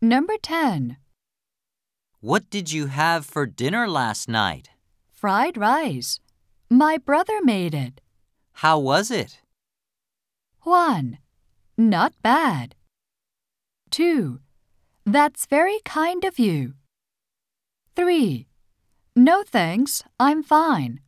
Number 10. What did you have for dinner last night? Fried rice. My brother made it. How was it? 1. Not bad. 2. That's very kind of you. 3. No thanks, I'm fine.